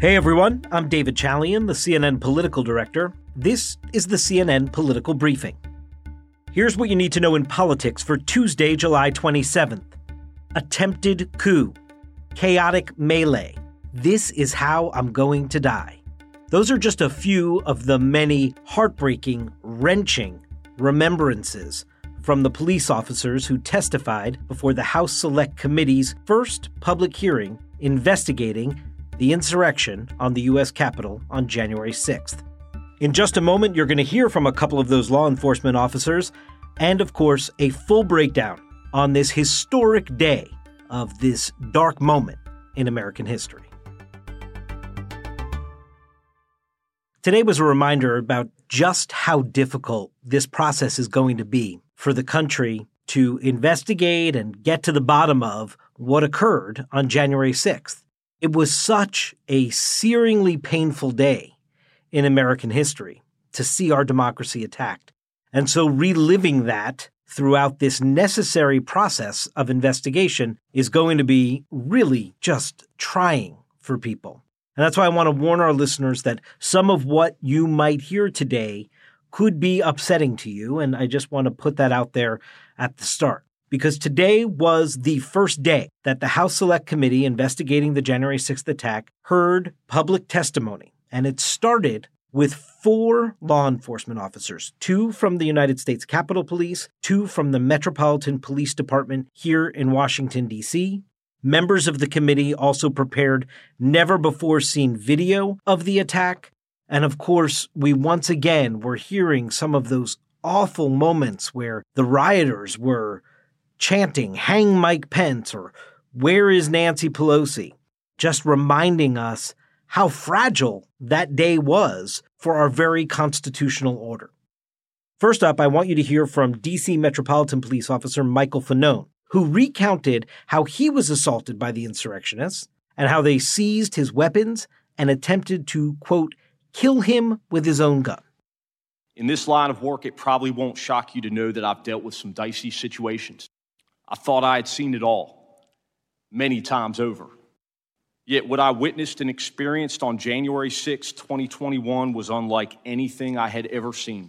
Hey everyone, I'm David Chalian, the CNN political director. This is the CNN Political Briefing. Here's what you need to know in politics for Tuesday, July 27th. Attempted coup. Chaotic melee. This is how I'm going to die. Those are just a few of the many heartbreaking, wrenching remembrances from the police officers who testified before the House Select Committee's first public hearing investigating the insurrection on the U.S. Capitol on January 6th. In just a moment, you're going to hear from a couple of those law enforcement officers and, of course, a full breakdown on this historic day of this dark moment in American history. Today was a reminder about just how difficult this process is going to be for the country to investigate and get to the bottom of what occurred on January 6th. It was such a searingly painful day in American history to see our democracy attacked. And so reliving that throughout this necessary process of investigation is going to be really just trying for people. And that's why I want to warn our listeners that some of what you might hear today could be upsetting to you. And I just want to put that out there at the start. Because today was the first day that the House Select Committee investigating the January 6th attack heard public testimony. And it started with 4 law enforcement officers, 2 from the United States Capitol Police, 2 from the Metropolitan Police Department here in Washington, D.C. Members of the committee also prepared never-before-seen video of the attack. And of course, we once again were hearing some of those awful moments where the rioters were chanting, "Hang Mike Pence," or "Where is Nancy Pelosi?" Just reminding us how fragile that day was for our very constitutional order. First up, I want you to hear from D.C. Metropolitan Police Officer Michael Fanone, who recounted how he was assaulted by the insurrectionists and how they seized his weapons and attempted to, quote, kill him with his own gun. In this line of work, it probably won't shock you to know that I've dealt with some dicey situations. I thought I had seen it all, many times over. Yet what I witnessed and experienced on January 6, 2021 was unlike anything I had ever seen.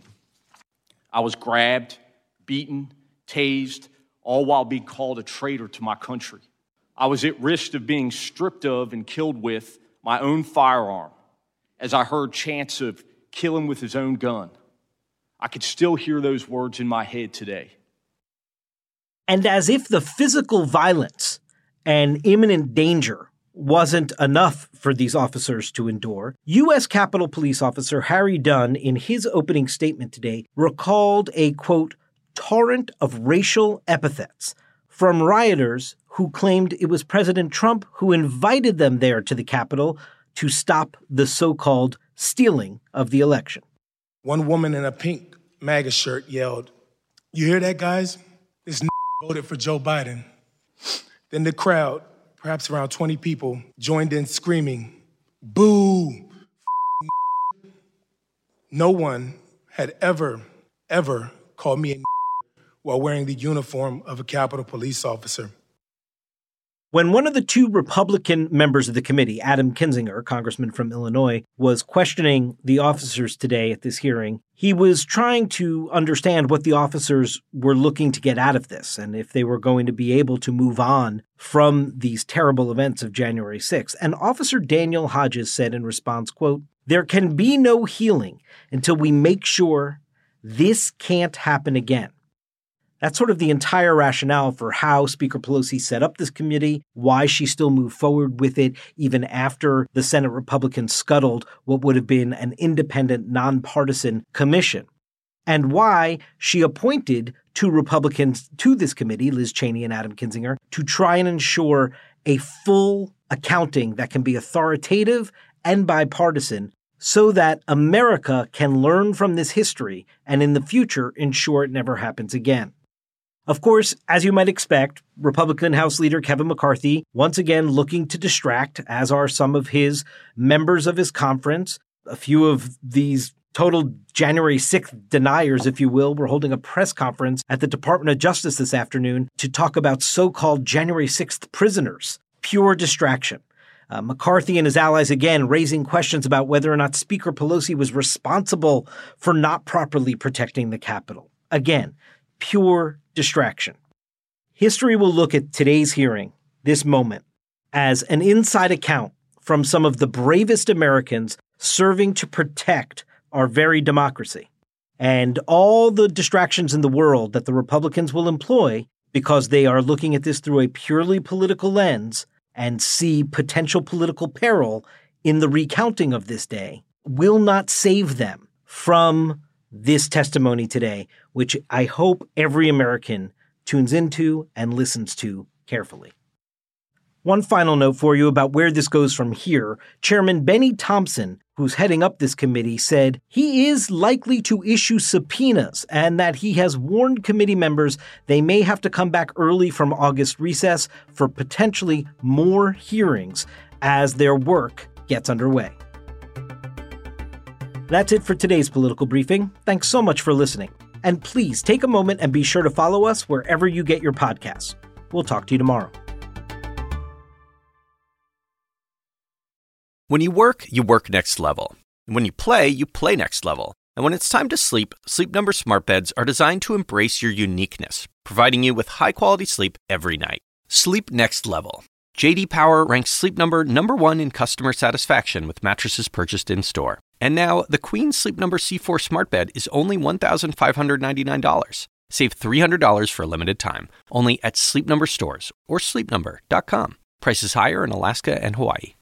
I was grabbed, beaten, tased, all while being called a traitor to my country. I was at risk of being stripped of and killed with my own firearm as I heard chants of "kill him with his own gun." I could still hear those words in my head today. And as if the physical violence and imminent danger wasn't enough for these officers to endure, U.S. Capitol Police Officer Harry Dunn, in his opening statement today, recalled a, quote, torrent of racial epithets from rioters who claimed it was President Trump who invited them there to the Capitol to stop the so-called stealing of the election. One woman in a pink MAGA shirt yelled, "You hear that, guys? This voted for Joe Biden." Then the crowd, perhaps around 20 people, joined in screaming, "Boo!" No one had ever called me a while wearing the uniform of a Capitol Police officer. When one of the 2 Republican members of the committee, Adam Kinzinger, congressman from Illinois, was questioning the officers today at this hearing, he was trying to understand what the officers were looking to get out of this and if they were going to be able to move on from these terrible events of January 6th. And Officer Daniel Hodges said in response, quote, "There can be no healing until we make sure this can't happen again." That's sort of the entire rationale for how Speaker Pelosi set up this committee, why she still moved forward with it even after the Senate Republicans scuttled what would have been an independent, nonpartisan commission, and why she appointed 2 Republicans to this committee, Liz Cheney and Adam Kinzinger, to try and ensure a full accounting that can be authoritative and bipartisan so that America can learn from this history and in the future ensure it never happens again. Of course, as you might expect, Republican House Leader Kevin McCarthy once again looking to distract, as are some of his members of his conference. A few of these total January 6th deniers, if you will, were holding a press conference at the Department of Justice this afternoon to talk about so-called January 6th prisoners. Pure distraction. McCarthy and his allies again raising questions about whether or not Speaker Pelosi was responsible for not properly protecting the Capitol. Again, pure distraction. History will look at today's hearing, this moment, as an inside account from some of the bravest Americans serving to protect our very democracy. And all the distractions in the world that the Republicans will employ because they are looking at this through a purely political lens and see potential political peril in the recounting of this day will not save them from this testimony today, which I hope every American tunes into and listens to carefully. One final note for you about where this goes from here. Chairman Benny Thompson, who's heading up this committee, said he is likely to issue subpoenas and that he has warned committee members they may have to come back early from August recess for potentially more hearings as their work gets underway. That's it for today's Political Briefing. Thanks so much for listening. And please take a moment and be sure to follow us wherever you get your podcasts. We'll talk to you tomorrow. When you work next level. And when you play next level. And when it's time to sleep, Sleep Number smart beds are designed to embrace your uniqueness, providing you with high-quality sleep every night. Sleep next level. J.D. Power ranks Sleep Number #1 in customer satisfaction with mattresses purchased in-store. And now, the Queen Sleep Number C4 smart bed is only $1,599. Save $300 for a limited time, only at Sleep Number stores or sleepnumber.com. Prices higher in Alaska and Hawaii.